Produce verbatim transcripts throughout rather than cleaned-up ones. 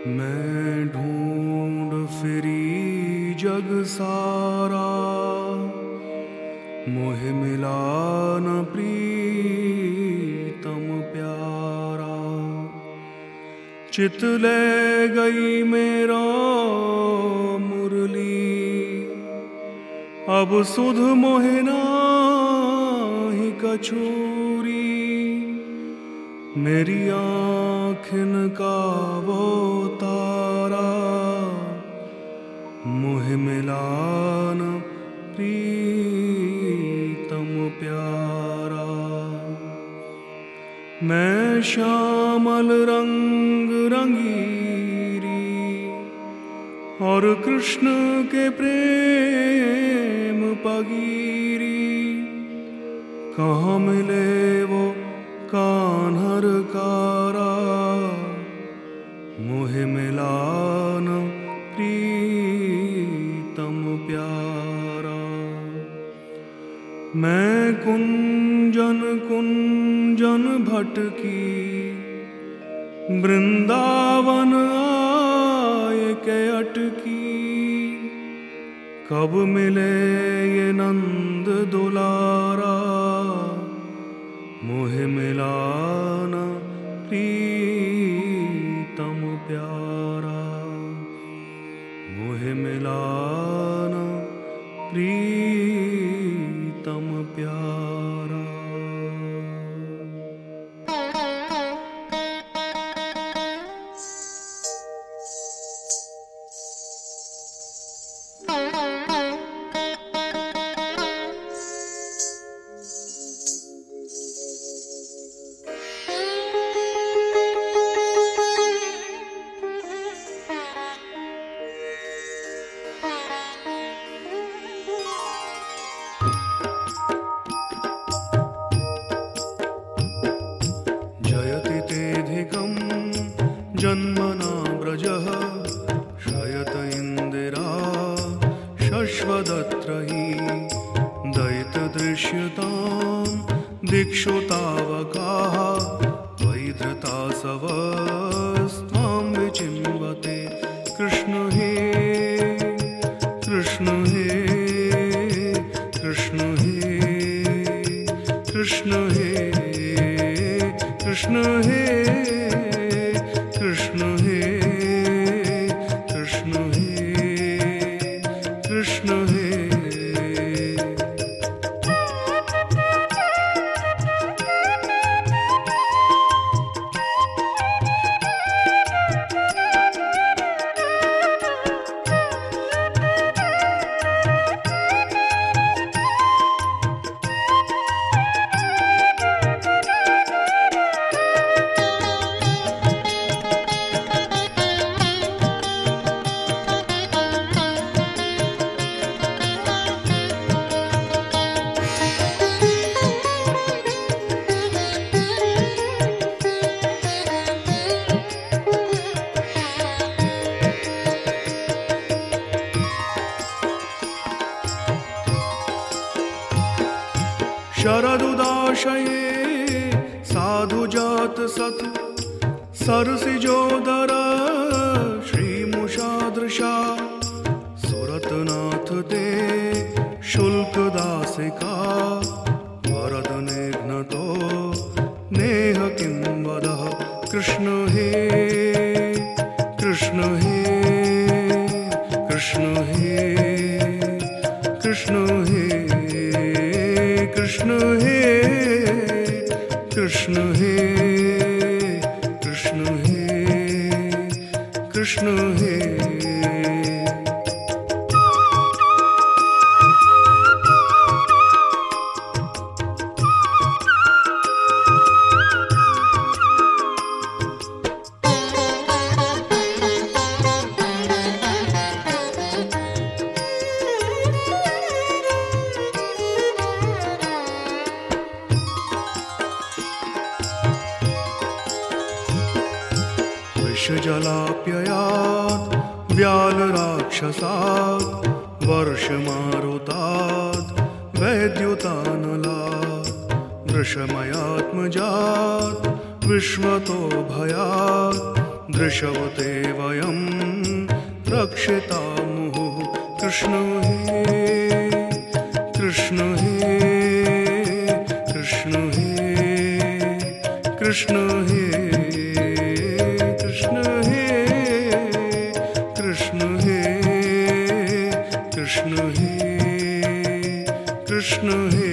मैं ढूंढ फिरी जग सारा, मोहे मिला न प्रीतम प्यारा। चित ले गई मेरा मुरली, अब सुध मोहे नाहि कछूरी। मेरी आँखिन का वो तारा, मोहे मिला न प्रीतम प्यारा। मैं श्यामल रंग रंगीरी, और कृष्ण के प्रेम पगीरी। कहाँ मिले वो कान्हर कारा, मोहे मिला न प्रीतम प्यारा। मैं कुंजन कुंजन भटकी, वृंदावन आए के अटकी। कब मिले ये नंद दुलारा, मोहे मिला न प्रीतम प्यारा। मोहे मिला न प्रीतम प्यारा। जयति तेऽधिकं जन्मना व्रजः, शयत इन्दिरा शश्वदत्र हि। दयितदृश्यतां दिक्षु तावकाः, वैधृतासवस्त्वां विचिन्वते। कृष्ण हे कृष्ण हे कृष्ण हे कृष्ण हे कृष्ण हे कृष्ण हे कृष्ण हे कृष्ण हे। शरदुदाशये साधुजात सत, सरसिजोदर श्रीमुषादृशा। सुरतनाथ ते शुल्कदासिका, वरद निघ्नतो नेह किं वदः। कृष्ण हे कृष्ण हे कृष्ण हे कृष्ण हे कृष्ण हे कृष्ण हे कृष्ण हे कृष्ण हे। विषजलाप्ययात् व्यालराक्षसात्, वर्षमारुतात् वैद्युतानलात्। वृषमयात्मजात् विश्वतो भयात्, वृषभते वयं रक्षितामुः कृष्ण हे कृष्ण हे कृष्ण हे कृष्ण हे कृष्ण हे कृष्ण हे कृष्ण हे कृष्ण हे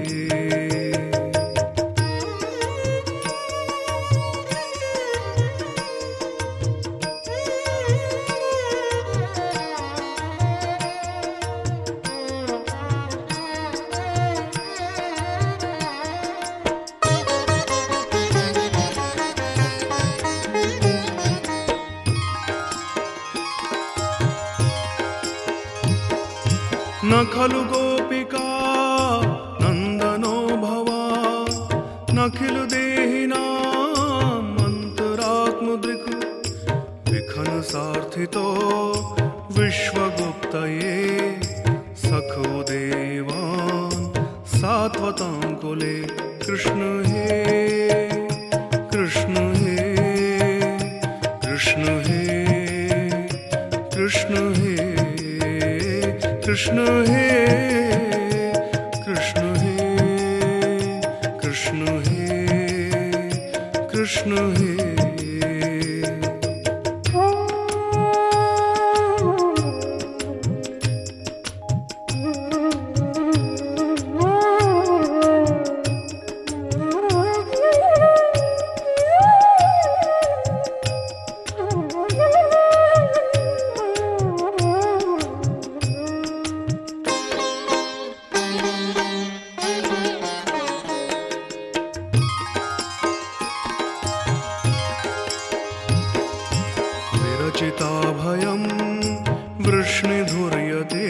न खलु गोपिका नन्दनो भवा नखिल देहिनाम् अन्तरात्मदृक् विखन सार्थितो विश्वगुप्तये सखो देवान् सात्वतां कुले कृष्ण हे कृष्ण हे कृष्ण हे कृष्ण हे कृष्ण हे कृष्ण हे कृष्ण हे कृष्ण हे चिताभयं वृष्णिधुर्यते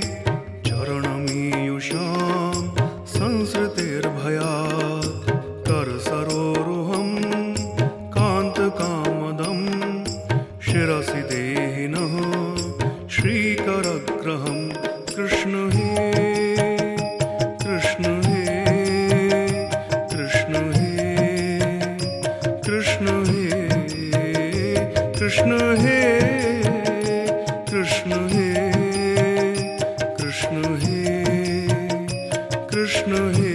चरणमीयुषां संसृतेर्भयात् करसरोरुहं कान्तकामदं शिरसि देहिनः श्रीकरग्रहं कृष्ण हे कृष्ण हे कृष्ण हे कृष्ण हे कृष्ण हे कृष्ण हे कृष्ण हे कृष्ण हे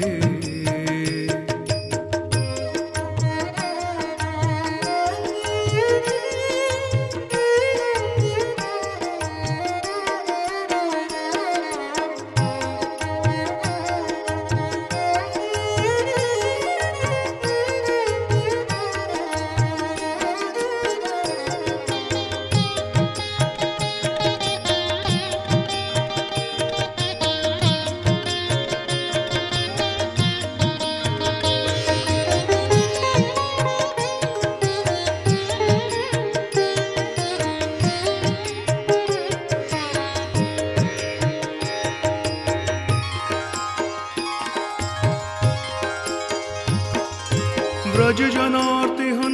व्रज जनार्तिहन्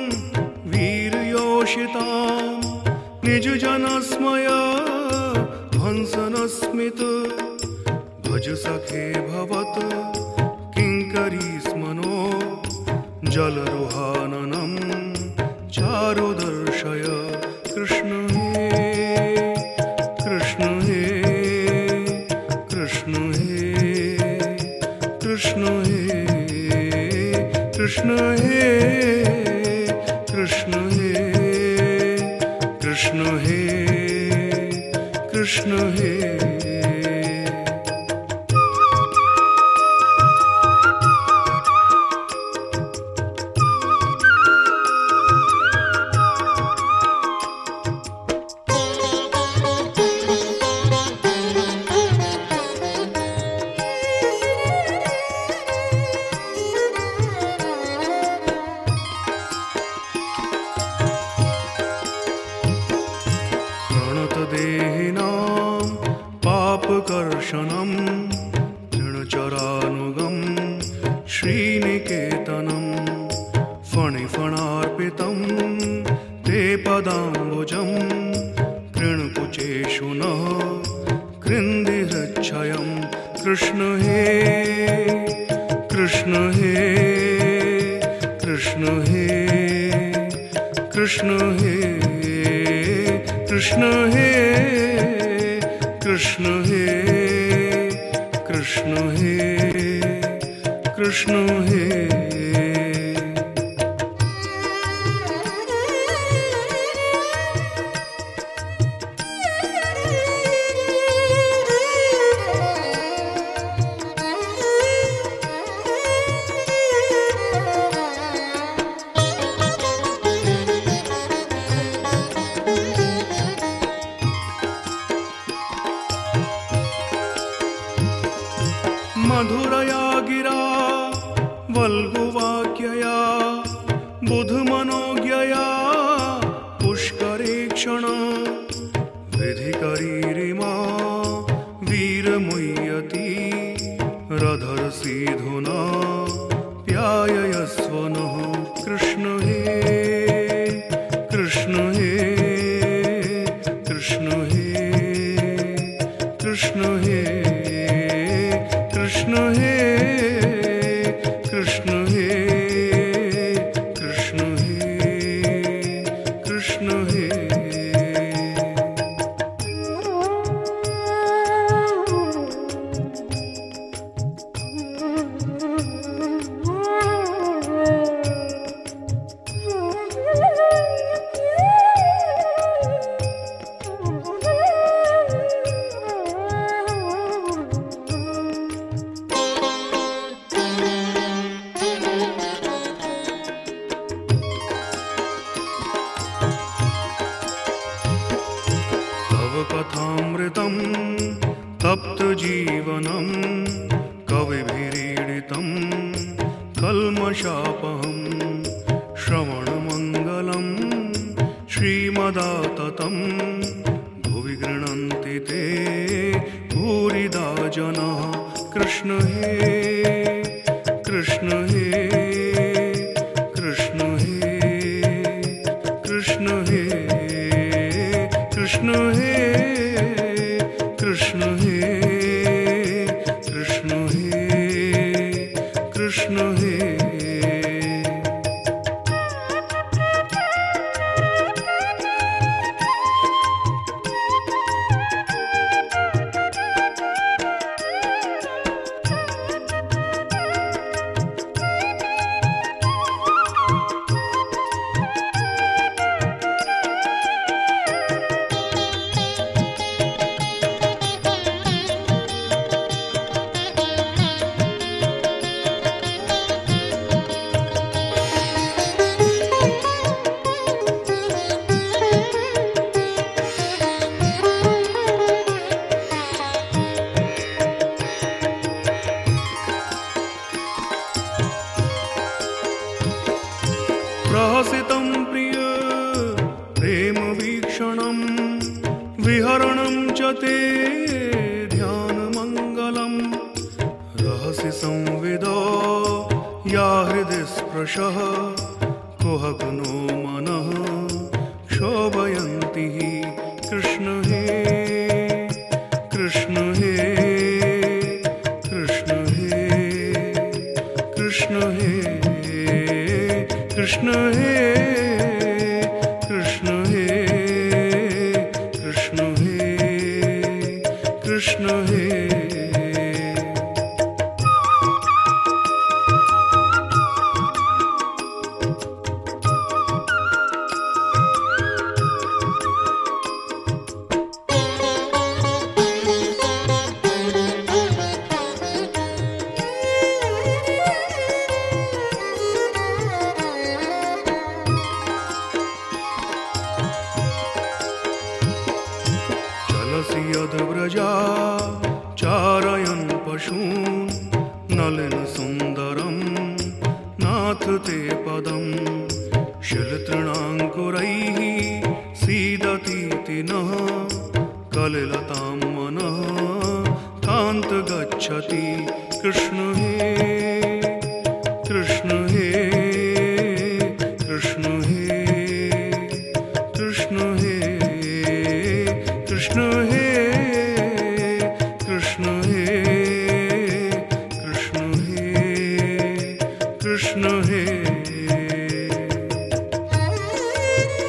वीर्योषितां निज जनस्मय हंसनस्मित भज सखे भवत किङ्करी स्मनो जलरुहाननं चारु दर्शय कृष्ण हे कृष्ण हे कृष्ण हे कृष्ण हे कृष्ण हे कृष्ण हे कृष्ण हे कृष्ण हे देहिनां पापकर्षणं तृणचरानुगं श्रीनिकेतनं फणिफणार्पितं ते पदाम्बुजं कृणकुचेषु नः कृन्दिहृच्छयं कृष्ण हे कृष्ण हे कृष्ण हे कृष्ण हे कृष्ण हे कृष्ण हे कृष्ण हे कृष्ण हे मधुरया गिरा वल्गुवाक्यया बुधमनोज्ञया पुष्करेक्षण विधिकरीरिमा वीरमुह्यति रधरसीधुना प्याययस्व नः कृष्ण हे कृष्ण हे कृष्ण हे कृष्ण हे कृष्ण हे कृष्ण हे कृष्ण हे कृष्ण हे कथामृतं तप्त जीवनं कविभिरीडितं कल्मषापहं श्रवणमङ्गलं श्रीमदाततं भुवि गृह्णन्ति ते भूरिदा जनाः कृष्ण हे कृष्ण हे कृष्ण हे कृष्ण हे कृष्ण हे कृष्ण हे कृष्ण हे कृष्ण हे प्रहसितं प्रिय प्रेम वीक्षणं विहरणं च ते ध्यानमङ्गलं रहसि संविदो या हृदि स्पृशः कुहकनो मनः क्षोभयन्ति कृष्ण हे कृष्ण हे कृष्ण हे कृष्ण हे कृष्ण हे कृष्ण हे कृष्ण हे कृष्ण हे यद्व्रजा चारयन् पशून् नलिन सुन्दरं नाथ ते पदं शिलतृणाङ्कुरैः सीदतीति नः कलिलतां मनः कान्त गच्छति कृष्ण हे कृष्ण हे कृष्ण हे कृष्ण हे कृष्ण हे कृष्ण हे कृष्ण हे कृष्ण हे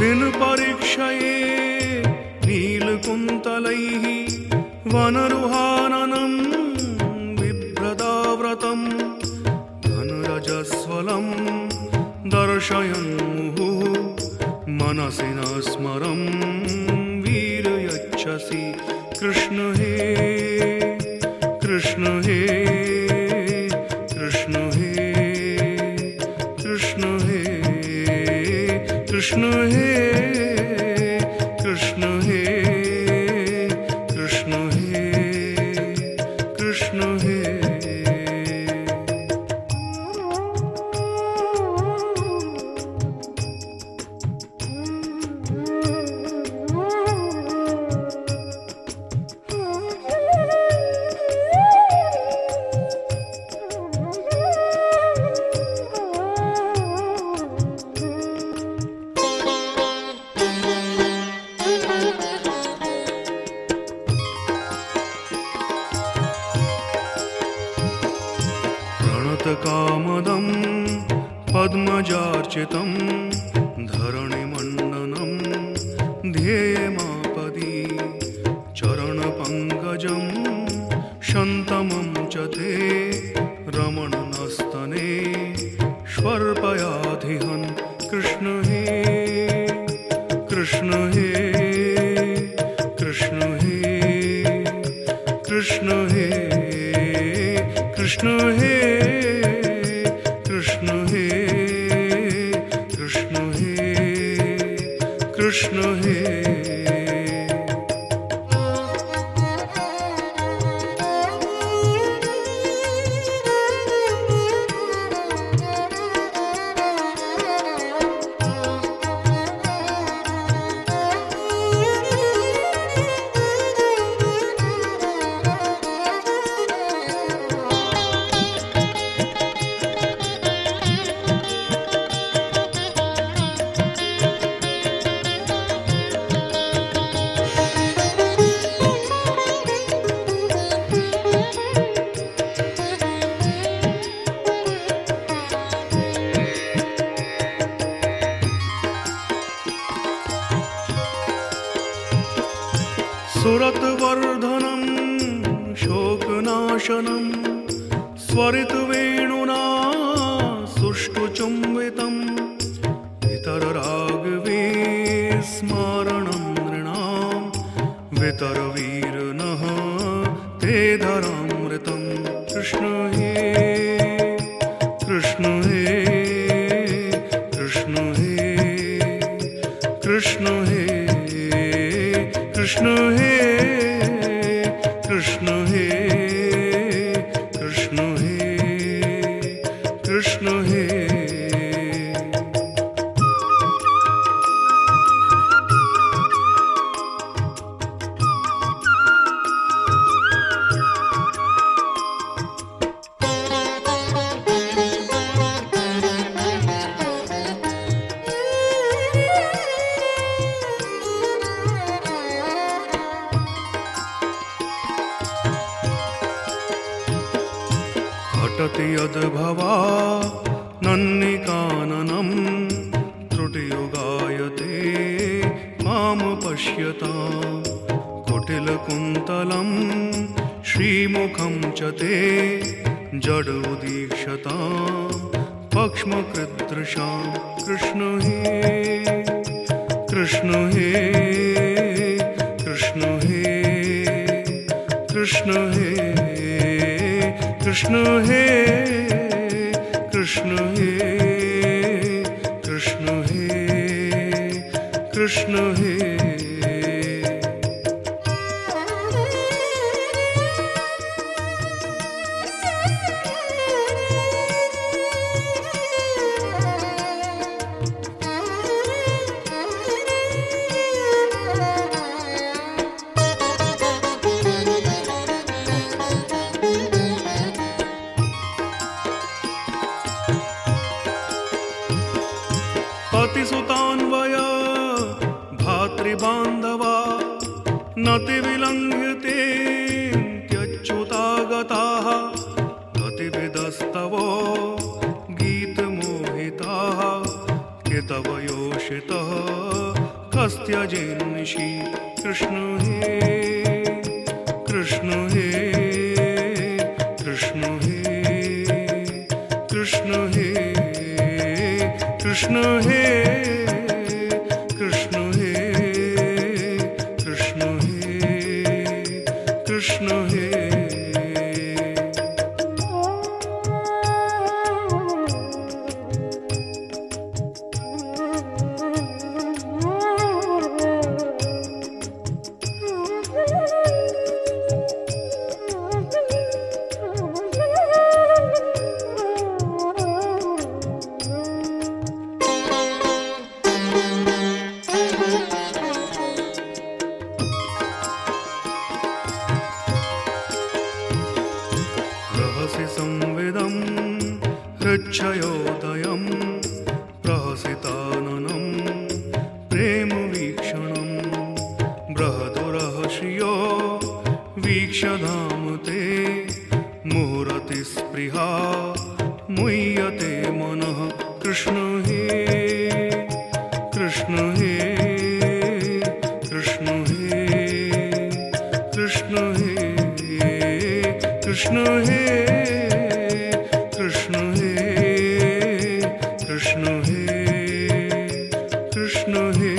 दिन परीक्षये नीलकुन्तलैः वनरुहाननं बिभ्रदाव्रतं धनुरजस्वलं दर्शयन् मुहुः मनसि न स्मरं वीर यच्छसि कृष्ण हे कृष्ण हे कृष्ण हे कृष्ण हे कृष्ण हे कृष्ण हे कृष्ण हे कृष्ण हे कामदं पद्मजार्चितं धरणिमण्डनं ध्येयमापदि चरणपङ्कजं शन्तमं च ते रमणनस्तने स्वर्पयाधिहन् कृष्ण हे कृष्ण हे कृष्ण हे कृष्ण हे कृष्ण हे कृष्ण हे कृष्ण हे कृष्ण हे सुरतवर्धनं शोकनाशनं स्वरितवेणुना सुष्ठुचुम्बितं इतररागवे स्मरणं नृणां वितरवीरनः ते धरामृतं कृष्ण हे कृष्ण हे कृष्ण हे कृष्ण हे कृष्ण हे कृष्ण हे कृष्ण हे कृष्ण हे घटति यद्भवा नन्निकाननं त्रुटियुगायते मां पश्यतां कुटिलकुन्तलं श्रीमुखं च ते जडोदीक्षतां पक्ष्मकृदृशां कृष्ण हे कृष्ण हे कृष्ण हे कृष्ण हे कृष्ण हे कृष्ण हे कृष्ण हे कृष्ण हे पतिसुतान्वय भातृबान्धवा नतिविलङ्घ्यते त्यच्युतागताः गतिविदस्तवो गीतमोहिताः कितव तव योषितः कस्त्यजेन्निशि कृष्ण हे कृष्ण हे कृष्ण हे कृष्ण हे कृष्ण हे कृष्ण हे कृष्ण हे कृष्ण हे संविदं हृच्छयोदयं प्रहसिताननं प्रेमवीक्षणं बृहदुरहस्यो वीक्ष्यधाम ते मुहुरतिस्पृहा मुह्यते मनः कृष्ण हे कृष्ण हे कृष्ण हे कृष्ण हे कृष्ण हे कृष्ण हे कृष्ण हे कृष्ण हे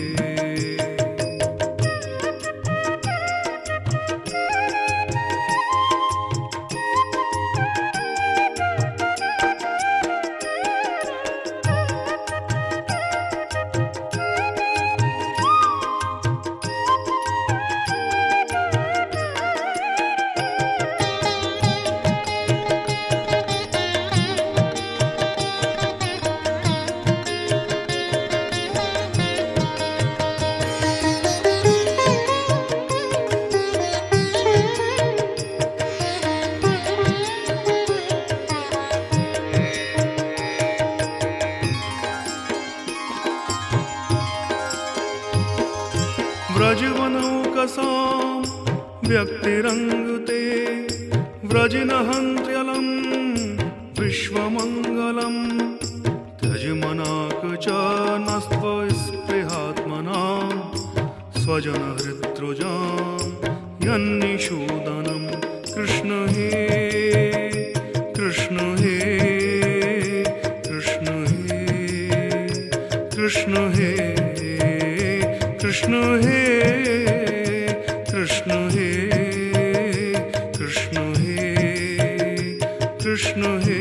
व्रजवनौकसां व्यक्तिरङ्गते व्रजिनहन्त्र्यलं विश्वमङ्गलं त्यजमनाक च नस्त्वस्पृहात्मनां स्वजनहृद्रुजां यन्निषूदनं कृष्ण हे कृष्ण हे कृष्ण हे कृष्ण हे कृष्ण हे कृष्ण हे कृष्ण हे कृष्ण हे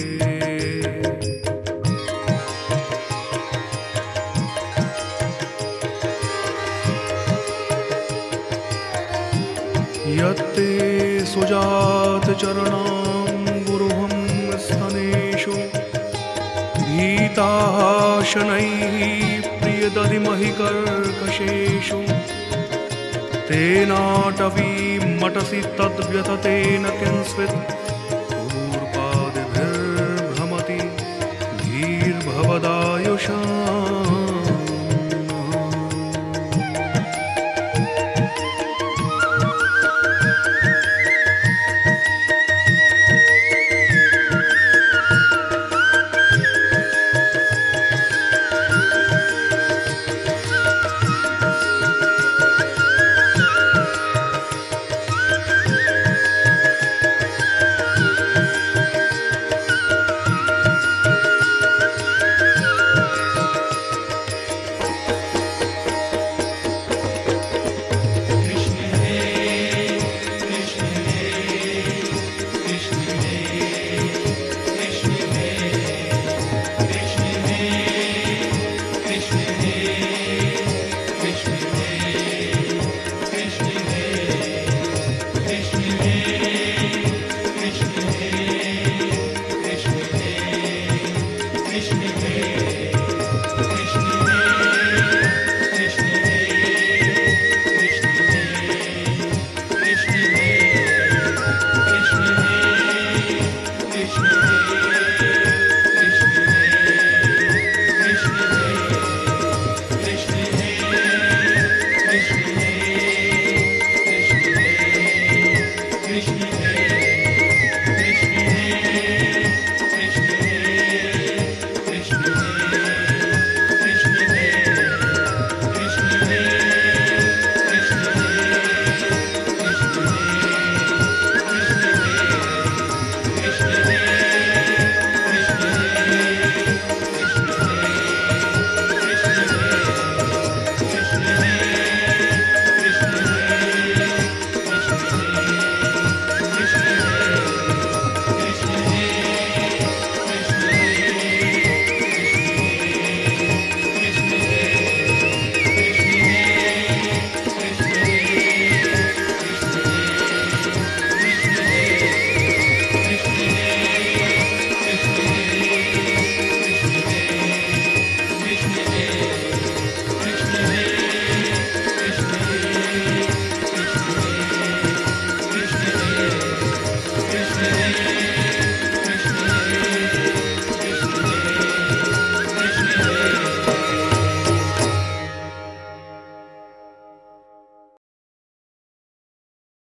यत्ते सुजातचरणां गुरुहं स्तनेषु भीताः शनैः प्रियदधिमहि कर्कशेषु तेनाटवी मटसि तद्व्यथतेन किंस्वित्